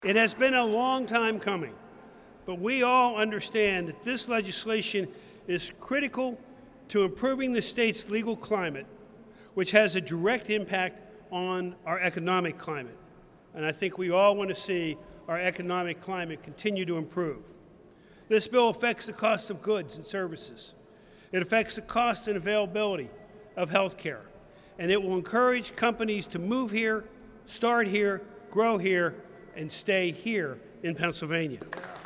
It has been a long time coming, but we all understand that this legislation is critical to improving the state's legal climate, which has a direct impact on our economic climate. And I think we all want to see our economic climate continue to improve. This bill affects the cost of goods and services. It affects the cost and availability of health care. And it will encourage companies to move here, start here, grow here, and stay here in Pennsylvania.